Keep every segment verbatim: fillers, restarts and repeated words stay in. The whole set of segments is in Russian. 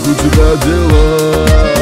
у тебя дела?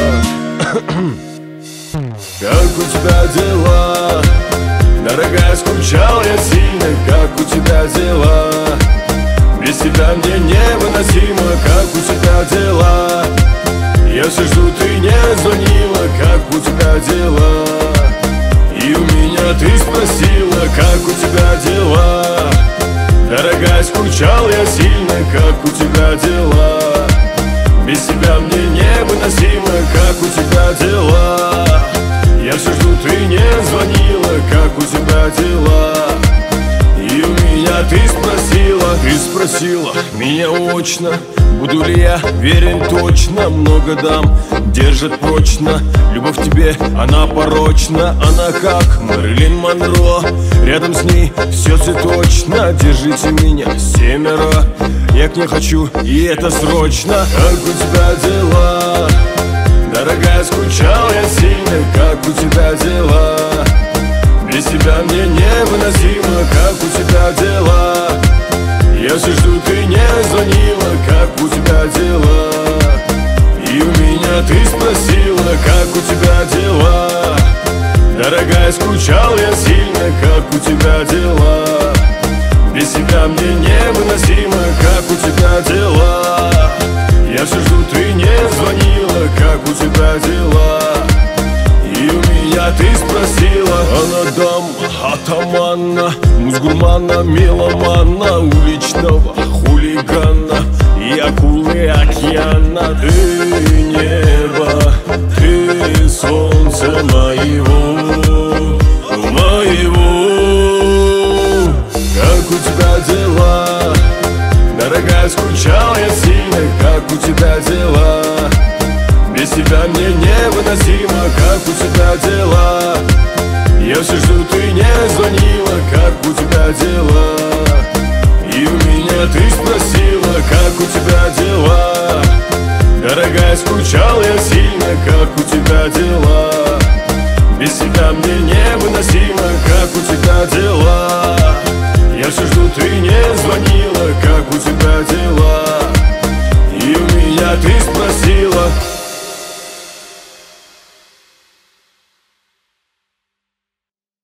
Как у тебя дела? Дорогая, скучал я сильно. Как у тебя дела? Без тебя мне невыносимо. Как у тебя дела? Я все жду, ты не звонила. Как у тебя дела? И у меня ты спросила, как у тебя дела? Дорогая, скучал я сильно. Как у тебя дела? Без тебя мне невыносимо. Как у тебя дела? Я все жду, ты не звонила. Как у тебя дела? И у меня ты спросила, ты спросила меня очно, буду ли я верен точно. Много дам, держит прочно. Любовь к тебе, она порочна. Она как Мэрилин Монро. Рядом с ней все цветочно. Держите меня, семеро. Я к ней хочу, и это срочно. Как у тебя дела? Дорогая, скучал я сильно. Как у тебя дела? Без тебя мне невыносимо. Как у тебя дела? Я все жду, ты не звонила. Как у тебя дела? И у меня ты спросила, как у тебя дела? Дорогая, скучал я сильно. Как у тебя дела? Без тебя мне невыносимо. Как у тебя дела? Я все жду, ты не звонила. Как у тебя дела? И у меня ты спросила. Она дама, атамана, музгурмана, меломана, уличного хулигана и акулы океана. Ты небо, ты солнце моего, моего. Как у тебя дела? Дорогая, скучал я сильно. Как у тебя дела? Без тебя мне невыносимо. Как у тебя дела? Я все жду, ты не звонила. Как у тебя дела? И у меня ты спросила, как у тебя дела? Дорогая, скучал я сильно. Как у тебя дела? Без тебя мне невыносимо.